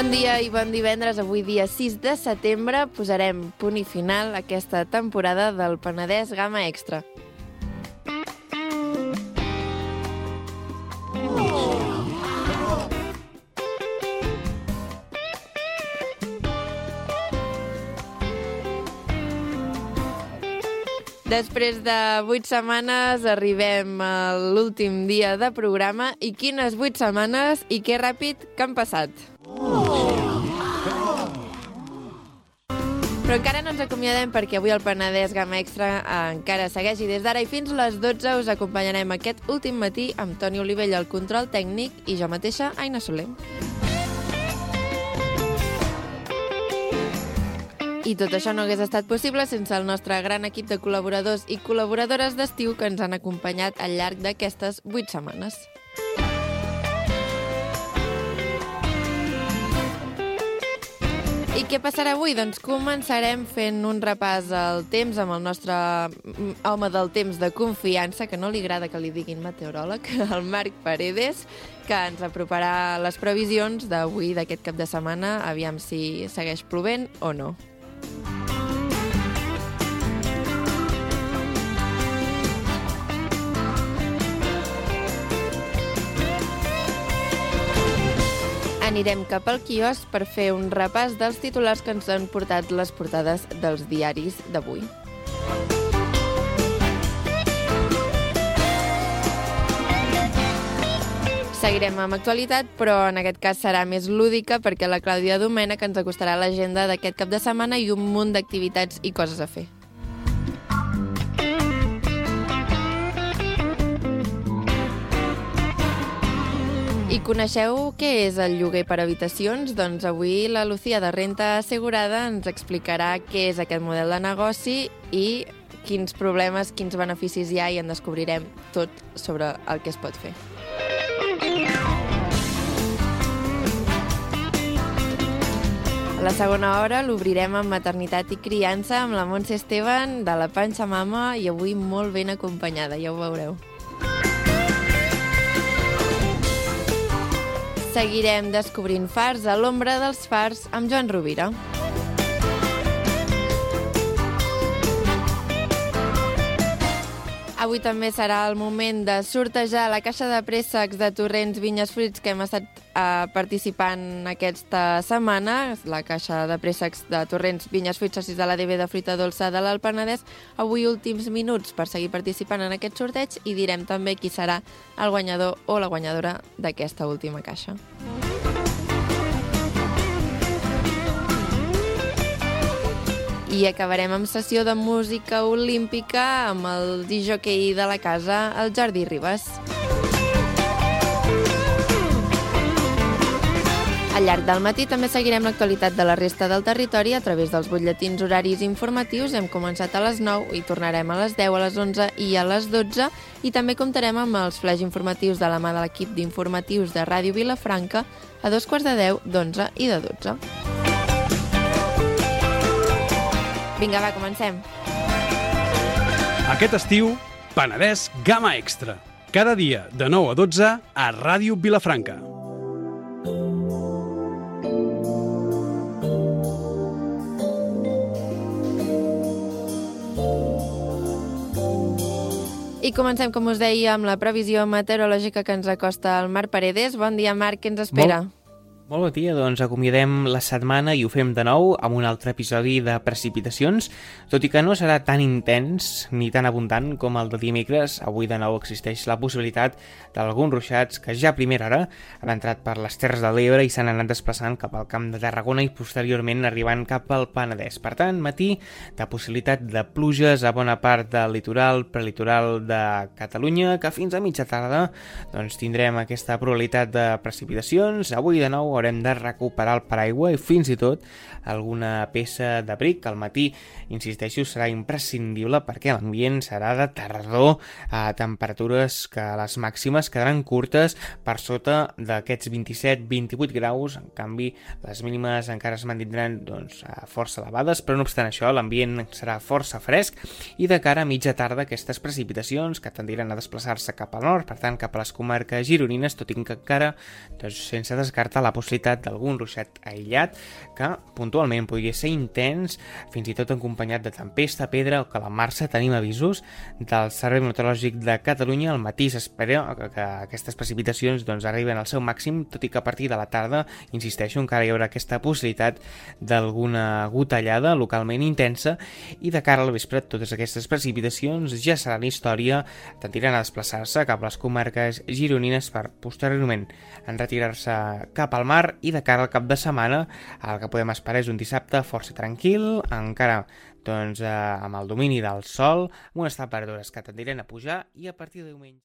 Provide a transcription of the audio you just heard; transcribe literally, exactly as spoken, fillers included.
Bon dia i bon divendres. Avui, dia sis de setembre, posarem punt i final a aquesta temporada del Penedès Gamma Extra. Després de vuit setmanes arribem a l'últim dia de programa i quines vuit setmanes i que ràpid que han passat. Però encara no ens acomiadem perquè avui el Penedès Gamma Extra encara segueix i des d'ara i fins les dotze us acompanyarem aquest últim matí amb Toni Olivella al control tècnic i jo mateixa, Aina Soler. I tot això no hagués estat possible sense el nostre gran equip de col·laboradors i col·laboradores d'estiu que ens han acompanyat al llarg d'aquestes vuit setmanes. I què passarà avui? Doncs començarem fent un repàs al temps amb el nostre home del temps de confiança, que no li agrada que li diguin meteoròleg, el Marc Paredes, que ens aproparà les previsions d'avui, d'aquest cap de setmana, aviam si segueix plovent o no. Anirem cap al quiosc per fer un repàs dels titulars que ens han portat les portades dels diaris d'avui. Seguirem amb actualitat, però en aquest cas serà més lúdica perquè la Clàudia Domènech ens acostarà l'agenda d'aquest cap de setmana i un munt d'activitats i coses a fer. I coneixeu què és el lloguer per habitacions? Doncs avui la Lucía de Renta Assegurada ens explicarà què és aquest model de negoci i quins problemes, quins beneficis hi ha i en descobrirem tot sobre el que es pot fer. A la segona hora l'obrirem amb maternitat i criança amb la Montse Esteban de la Panxa Mama i avui molt ben acompanyada, ja ho veureu. Seguirem descobrint fars a l'ombra dels fars amb Joan Rovira. Avui també serà el moment de sortejar la caixa de préssecs de Torrents Vinyes Fruits que hem estat eh, participant aquesta setmana. La caixa de préssecs de Torrents Vinyes Fruits, socis de l'A D B de fruita dolça de l'Alt Penedès. Avui últims minuts per seguir participant en aquest sorteig i direm també qui serà el guanyador o la guanyadora d'aquesta última caixa. I acabarem amb sessió de música olímpica amb el discjòquei de la casa, el Jordi Ribas. Al llarg del matí també seguirem l'actualitat de la resta del territori a través dels butlletins horaris informatius. Hem començat a les nou i tornarem a les deu, a les onze i a les dotze. I també comptarem amb els flash informatius de la mà de l'equip d'informatius de Ràdio Vilafranca a dos quarts de deu, d'onze i de dotze. Vinga, va, comencem. Aquest estiu, Penedès Gamma Extra. Cada dia, de nou a dotze, a Ràdio Vilafranca. I comencem, com us deia, amb la previsió meteorològica que ens acosta el Marc Paredes. Bon dia, Marc, què ens espera? Bon. Molt bon dia, doncs acomiadem la setmana i ho fem de nou amb un altre episodi de precipitacions, tot i que no serà tan intens ni tan abundant com el de dimecres. Avui de nou existeix la possibilitat d'alguns ruixats que ja a primera hora han entrat per les Terres de l'Ebre i s'han anat desplaçant cap al Camp de Tarragona i posteriorment arribant cap al Penedès. Per tant, matí de possibilitat de pluges a bona part del litoral, prelitoral de Catalunya, que fins a mitja tarda doncs, tindrem aquesta probabilitat de precipitacions. Avui de nou haurem de recuperar el paraigua i fins i tot alguna peça d'abric. Al matí, insisteixo, serà imprescindible perquè l'ambient serà de tardor a temperatures que les màximes quedaran curtes per sota d'aquests vint-i-set vint-i-vuit graus. En canvi, les mínimes encara es mantindran doncs, força elevades, però no obstant això, l'ambient serà força fresc i de cara a mitja tarda aquestes precipitacions que tendiran a desplaçar-se cap al nord, per tant cap a les comarques gironines, tot i que encara doncs, sense descartar la possibilitat possibilitat d'algun ruixat aïllat que puntualment podria ser intens, fins i tot acompanyat de tempesta, pedra o calamarsa. Tenim avisos del Servei Meteorològic de Catalunya. Al matí s'espera que, que aquestes precipitacions doncs, arriben al seu màxim, tot i que a partir de la tarda, insisteixo, encara hi haurà aquesta possibilitat d'alguna gotellada localment intensa, i de cara al vespre totes aquestes precipitacions ja seran història, tendiran a desplaçar-se cap a les comarques gironines per posteriorment enretirar-se cap al mar, i de cara al cap de setmana el que podem esperar és un dissabte força tranquil, encara doncs, eh, amb el domini del sol, amb unes temperatures que tendiran a pujar, i a partir de diumenge